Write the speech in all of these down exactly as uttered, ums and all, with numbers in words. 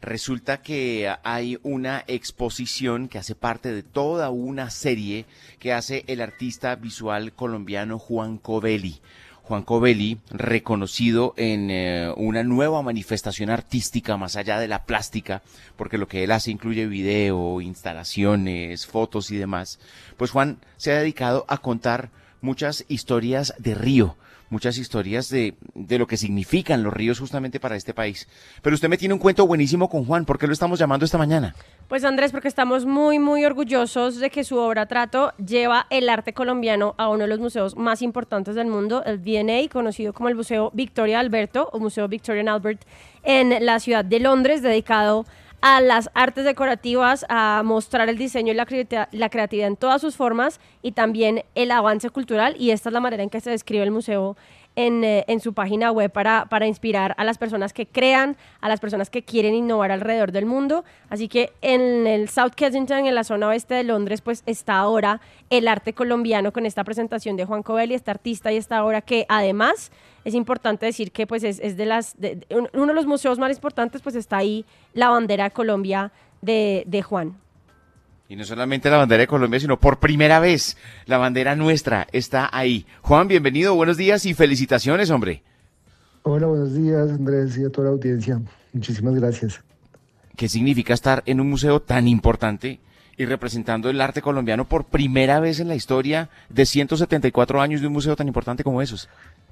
Resulta que hay una exposición que hace parte de toda una serie que hace el artista visual colombiano Juan Covelli. Juan Covelli, reconocido en eh, una nueva manifestación artística más allá de la plástica, porque lo que él hace incluye video, instalaciones, fotos y demás. Pues Juan se ha dedicado a contar muchas historias de río, muchas historias de, de lo que significan los ríos justamente para este país. Pero usted me tiene un cuento buenísimo con Juan. ¿Por qué lo estamos llamando esta mañana? Pues Andrés, porque estamos muy, muy orgullosos de que su obra Trato lleva el arte colombiano a uno de los museos más importantes del mundo, el V and A, conocido como el Museo Victoria Alberto o Museo Victorian Albert, en la ciudad de Londres, dedicado a las artes decorativas, a mostrar el diseño y la, creati- la creatividad en todas sus formas y también el avance cultural, y esta es la manera en que se describe el museo en, eh, en su página web para, para inspirar a las personas que crean, a las personas que quieren innovar alrededor del mundo. Así que en el South Kensington, en la zona oeste de Londres, pues está ahora el arte colombiano con esta presentación de Juan Covelli, este artista y esta obra que además es importante decir que pues es, es de las de, de, uno de los museos más importantes, pues está ahí la bandera de Colombia de, de Juan. Y no solamente la bandera de Colombia, sino por primera vez la bandera nuestra está ahí. Juan, bienvenido, buenos días y felicitaciones, hombre. Hola, buenos días, Andrés, y a toda la audiencia. Muchísimas gracias. ¿Qué significa estar en un museo tan importante y representando el arte colombiano por primera vez en la historia de ciento setenta y cuatro años de un museo tan importante como esos?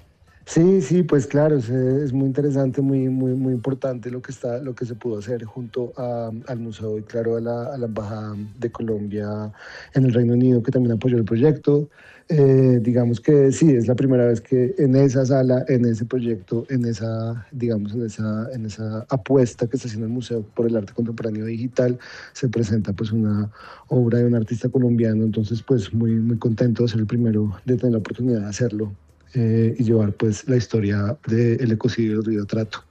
Sí, sí, pues claro, es, es muy interesante, muy, muy, muy importante lo que está, lo que se pudo hacer junto a, al museo y claro a la, a la embajada de Colombia en el Reino Unido, que también apoyó el proyecto. Eh, digamos que sí, es la primera vez que en esa sala, en ese proyecto, en esa, digamos, en esa, en esa apuesta que está haciendo el museo por el arte contemporáneo digital, se presenta pues una obra de un artista colombiano. Entonces, pues muy, muy contento de ser el primero de tener la oportunidad de hacerlo. Eh, y llevar pues la historia del ecocidio del río Trato.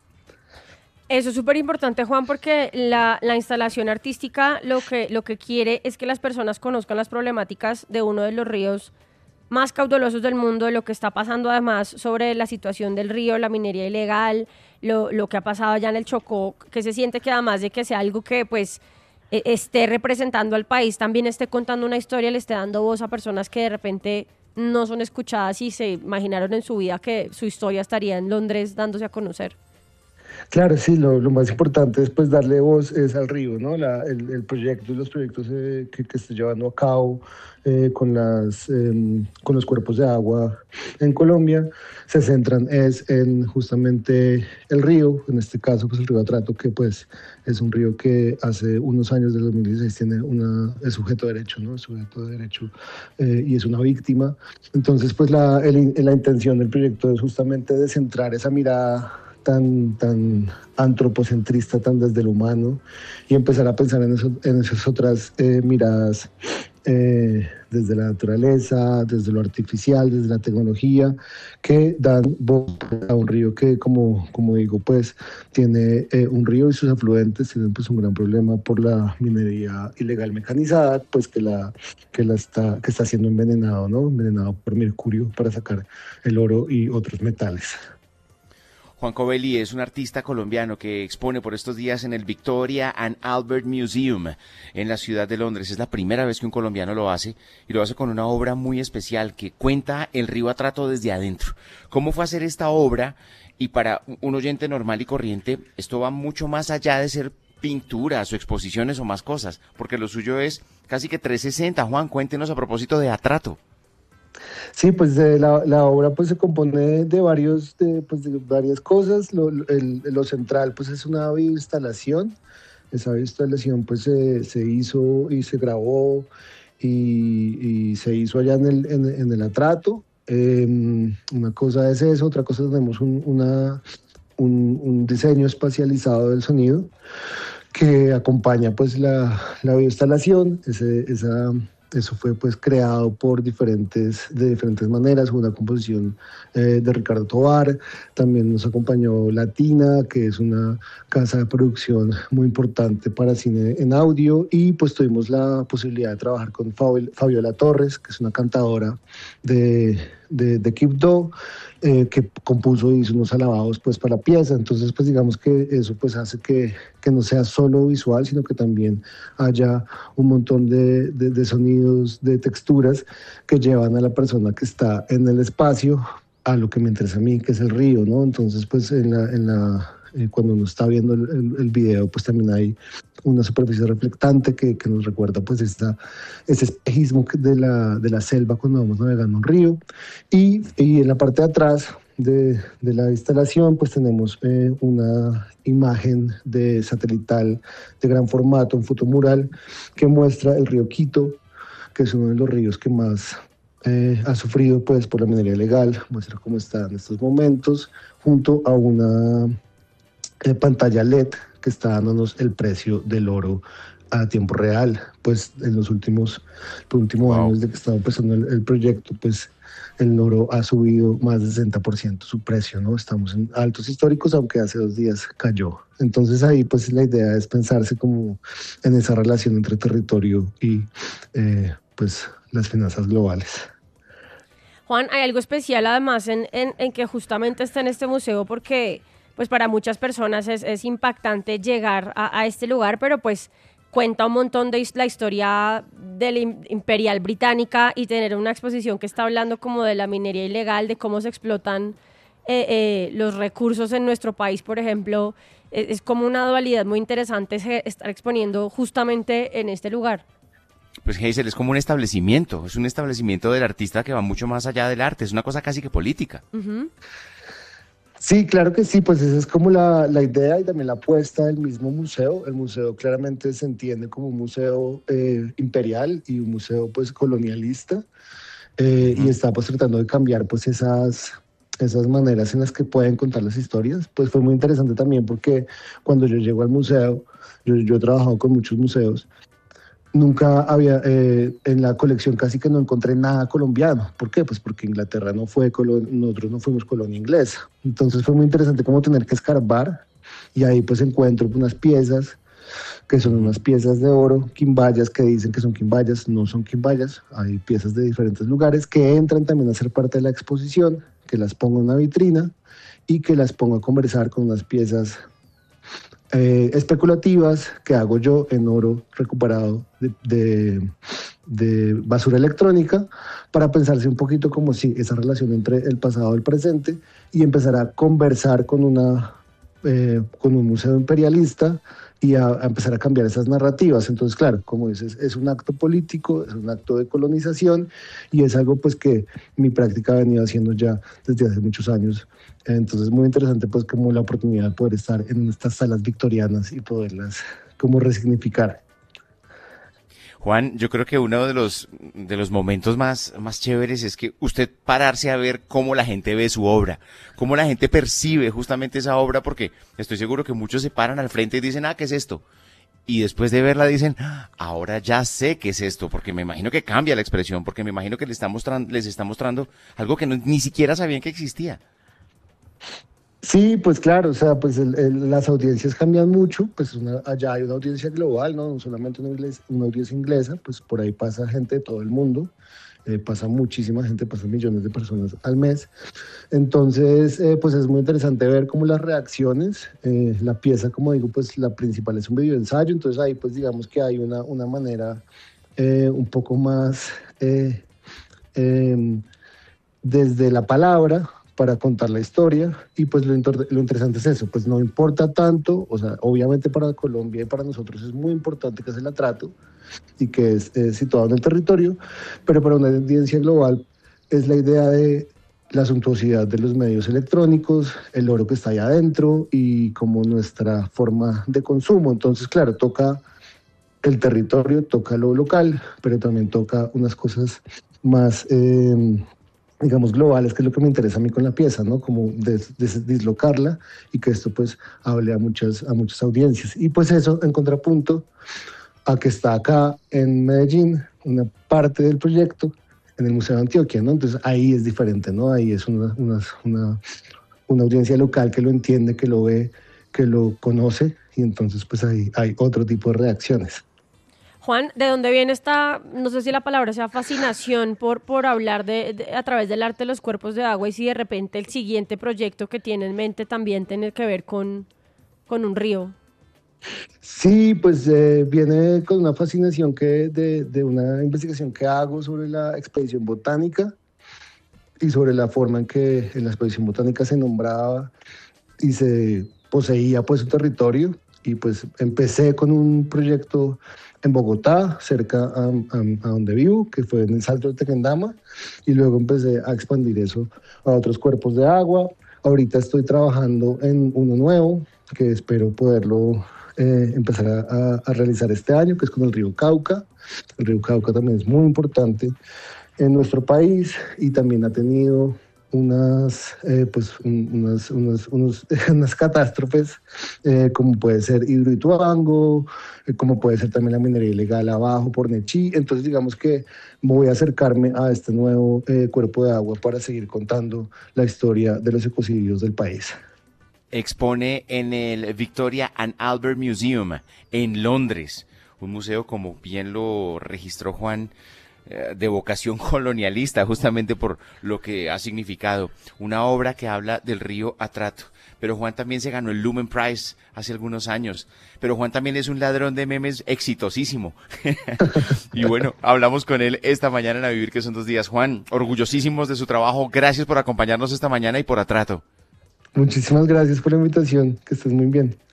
Eso es súper importante, Juan, porque la, la instalación artística lo que, lo que quiere es que las personas conozcan las problemáticas de uno de los ríos más caudalosos del mundo, de lo que está pasando además sobre la situación del río, la minería ilegal, lo, lo que ha pasado allá en el Chocó, que se siente que además de que sea algo que pues esté representando al país, también esté contando una historia, le esté dando voz a personas que de repente no son escuchadas y se imaginaron en su vida que su historia estaría en Londres dándose a conocer. Claro, sí, lo, lo más importante es pues darle voz es al río, ¿no? La, el, el proyecto y los proyectos eh, que, que está llevando a cabo eh, con, las, eh, con los cuerpos de agua en Colombia se centran es en justamente el río, en este caso pues el río Atrato, que pues es un río que hace unos años, del dos mil dieciséis, tiene una, es sujeto de derecho, ¿no? Es sujeto de derecho eh, y es una víctima. Entonces pues la, el, la intención del proyecto es justamente de centrar esa mirada tan, tan antropocentrista, tan desde lo humano, y empezar a pensar en, eso, en esas otras eh, miradas eh, desde la naturaleza, desde lo artificial, desde la tecnología, que dan voz a un río que, como, como digo, pues tiene eh, un río y sus afluentes tienen pues un gran problema por la minería ilegal mecanizada, pues que la, que la está, que está siendo envenenado, ¿no? Envenenado por mercurio para sacar el oro y otros metales. Juan Covelli es un artista colombiano que expone por estos días en el Victoria and Albert Museum en la ciudad de Londres. Es la primera vez que un colombiano lo hace y lo hace con una obra muy especial que cuenta el río Atrato desde adentro. ¿Cómo fue hacer esta obra? Y para un oyente normal y corriente, esto va mucho más allá de ser pinturas o exposiciones o más cosas, porque lo suyo es casi que trescientos sesenta. Juan, cuéntenos a propósito de Atrato. Sí, pues eh, la, la obra pues se compone de varios de, pues, de varias cosas. Lo, el, lo central pues es una bioinstalación. Esa bioinstalación pues se, se hizo y se grabó y, y se hizo allá en el, en, en el Atrato. Eh, una cosa es eso, otra cosa tenemos un, una, un, un diseño espacializado del sonido que acompaña pues la, la bioinstalación. Ese, esa Eso fue pues creado por diferentes, de diferentes maneras, una composición eh, de Ricardo Tovar. También nos acompañó Latina, que es una casa de producción muy importante para cine en audio, y pues tuvimos la posibilidad de trabajar con Fabiola Torres, que es una cantadora de, de, de Quibdó, eh, que compuso y hizo unos alabados pues para la pieza. Entonces pues digamos que eso pues hace que, que no sea solo visual, sino que también haya un montón de, de, de sonidos, de texturas que llevan a la persona que está en el espacio a lo que me interesa a mí, que es el río, ¿no? Entonces pues en la, en la eh, cuando uno está viendo el, el, el video pues también hay una superficie reflectante que, que nos recuerda pues esta, ese espejismo de la, de la selva cuando vamos navegando un río. Y, y en la parte de atrás de, de la instalación pues tenemos eh, una imagen de satelital de gran formato, un fotomural que muestra el río Quito, que es uno de los ríos que más eh, ha sufrido pues por la minería ilegal. Muestra cómo está en estos momentos junto a una eh, pantalla L E D que está dándonos el precio del oro a tiempo real. Pues en los últimos, los últimos wow. años de que estaba empezando el, el proyecto, pues el oro ha subido más del sesenta por ciento su precio, ¿no? Estamos en altos históricos, aunque hace dos días cayó. Entonces ahí pues la idea es pensarse como en esa relación entre territorio y eh, pues las finanzas globales. Juan, hay algo especial además en, en, en que justamente está en este museo porque pues para muchas personas es, es impactante llegar a, a este lugar, pero pues cuenta un montón de la historia de la imperial británica y tener una exposición que está hablando como de la minería ilegal, de cómo se explotan eh, eh, los recursos en nuestro país, por ejemplo, es, es como una dualidad muy interesante estar exponiendo justamente en este lugar. Pues Hazel, es como un establecimiento, es un establecimiento del artista que va mucho más allá del arte, es una cosa casi que política. Uh-huh. Sí, claro que sí, pues esa es como la, la idea y también la apuesta del mismo museo. El museo claramente se entiende como un museo eh, imperial y un museo pues colonialista eh, uh-huh. y está pues tratando de cambiar pues esas, esas maneras en las que pueden contar las historias. Pues fue muy interesante también porque cuando yo llego al museo, yo, yo he trabajado con muchos museos, nunca había, eh, en la colección casi que no encontré nada colombiano. ¿Por qué? Pues porque Inglaterra no fue, colon- nosotros no fuimos colonia inglesa. Entonces fue muy interesante como tener que escarbar y ahí pues encuentro unas piezas que son unas piezas de oro, quimbayas que dicen que son quimbayas, no son quimbayas, hay piezas de diferentes lugares que entran también a ser parte de la exposición, que las pongo en una vitrina y que las pongo a conversar con unas piezas Eh, especulativas que hago yo en oro recuperado de, de, de basura electrónica para pensarse un poquito como si esa relación entre el pasado y el presente y empezar a conversar con, una, eh, con un museo imperialista y a, a empezar a cambiar esas narrativas. Entonces, claro, como dices, es un acto político, es un acto de colonización y es algo pues que mi práctica ha venido haciendo ya desde hace muchos años. Entonces, muy interesante pues como la oportunidad de poder estar en estas salas victorianas y poderlas como resignificar. Juan, yo creo que uno de los de los momentos más, más chéveres es que usted pararse a ver cómo la gente ve su obra, cómo la gente percibe justamente esa obra, porque estoy seguro que muchos se paran al frente y dicen, ah, ¿qué es esto? Y después de verla dicen, ah, ahora ya sé qué es esto, porque me imagino que cambia la expresión, porque me imagino que les está mostrando, les está mostrando algo que no, ni siquiera sabían que existía. Sí, pues claro, o sea, pues el, el, las audiencias cambian mucho, pues una, allá hay una audiencia global, ¿no? No solamente una, inglés, una audiencia inglesa, pues por ahí pasa gente de todo el mundo, eh, pasa muchísima gente, pasan millones de personas al mes. Entonces, eh, pues es muy interesante ver cómo las reacciones, eh, la pieza, como digo, pues la principal es un video ensayo, entonces ahí pues digamos que hay una, una manera eh, un poco más eh, eh, desde la palabra, para contar la historia y pues lo, lo interesante es eso, pues no importa tanto, o sea, obviamente para Colombia y para nosotros es muy importante que se la trato y que es eh, situado en el territorio, pero para una audiencia global es la idea de la suntuosidad de los medios electrónicos, el oro que está ahí adentro y como nuestra forma de consumo. Entonces, claro, toca el territorio, toca lo local, pero también toca unas cosas más... Eh, digamos, globales, que es lo que me interesa a mí con la pieza, ¿no? Como des, des, dislocarla y que esto pues hable a muchas, a muchas audiencias. Y pues eso en contrapunto a que está acá en Medellín, una parte del proyecto, en el Museo de Antioquia, ¿no? Entonces ahí es diferente, ¿no? Ahí es una, una, una, una audiencia local que lo entiende, que lo ve, que lo conoce y entonces pues ahí hay otro tipo de reacciones. Juan, ¿de dónde viene esta, no sé si la palabra sea fascinación por, por hablar de, de- a través del arte de los cuerpos de agua y si de repente el siguiente proyecto que tiene en mente también tiene que ver con, con un río? Sí, pues eh, viene con una fascinación que de, de una investigación que hago sobre la expedición botánica y sobre la forma en que en la expedición botánica se nombraba y se poseía pues un territorio. Y pues empecé con un proyecto en Bogotá, cerca a, a- a donde vivo, que fue en el Salto del Tequendama, y luego empecé a expandir eso a otros cuerpos de agua. Ahorita estoy trabajando en uno nuevo, que espero poderlo eh, empezar a, a- a realizar este año, que es con el río Cauca. El río Cauca también es muy importante en nuestro país y también ha tenido unas, eh, pues, un- unas, unos- unos- unas catástrofes, eh, como puede ser Hidroituango, eh, como puede ser también la minería ilegal abajo por Nechí. Entonces, digamos que voy a acercarme a este nuevo eh, cuerpo de agua para seguir contando la historia de los ecocidios del país. Expone en el Victoria and Albert Museum en Londres, un museo, como bien lo registró Juan, eh, de vocación colonialista, justamente por lo que ha significado. Una obra que habla del río Atrato. Pero Juan también se ganó el Lumen Prize hace algunos años. Pero Juan también es un ladrón de memes exitosísimo. Y bueno, hablamos con él esta mañana en A Vivir, que son dos días. Juan, orgullosísimos de su trabajo. Gracias por acompañarnos esta mañana y por Atrato. Muchísimas gracias por la invitación, que estés muy bien.